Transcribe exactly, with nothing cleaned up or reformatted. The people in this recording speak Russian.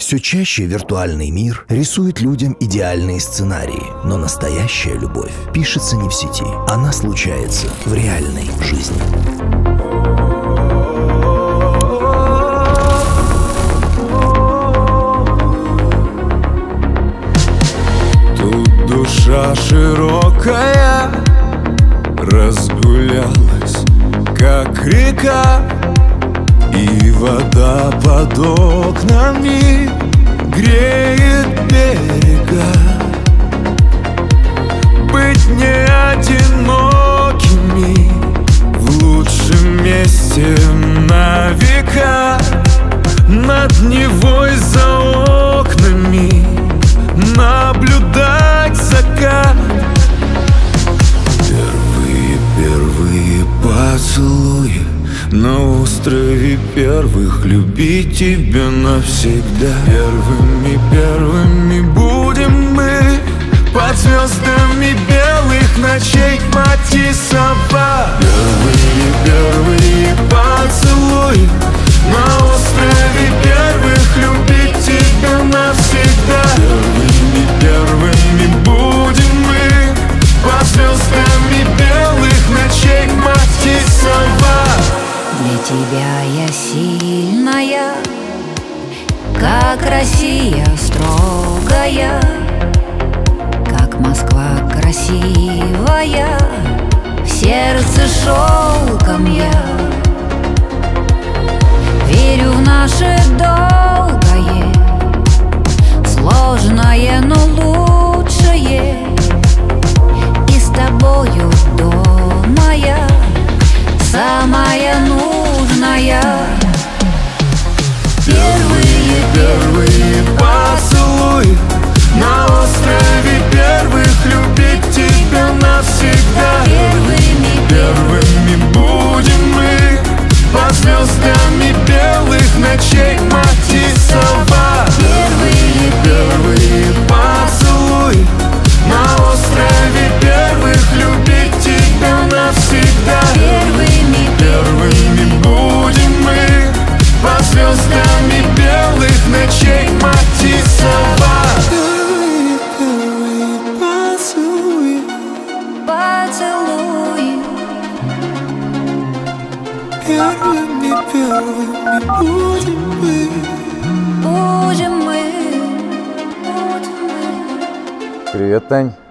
Все чаще виртуальный мир рисует людям идеальные сценарии, но настоящая любовь пишется не в сети. Она случается в реальной жизни. Тут душа широкая разгулялась, как река, и вода под окнами греет берега. Быть не одинокими в лучшем месте на века. Над Невой за окнами наблюдать закат. Первые, первые поцелуи на острове первых, любить тебя навсегда. Первыми, первыми будем мы под звездами белых ночей, мать и собак. Первые, первые поцелуи на острове первых, любить тебя навсегда. Первыми, первыми будем мы под звездами белых ночей, мать и собак. Для тебя я сильная, как Россия строгая, как Москва красивая, в сердце шелком я. Верю в наше долгое, сложное, но лучшее, и с тобою дома я самая нужная. Первые, первые поцелуи на острове первых, любить тебя навсегда. Первыми, первыми будем мы под звездами белых ночей, мать и собак. Первые, первые поцелуи на острове первых, любить тебя навсегда. Первыми, Первыми будем мы под звездами белых ночей, мать и собак. Первые, первые поцелуи, поцелуи. первыми, первыми будем мы. Будем мы, будем мы. Привет, Тань.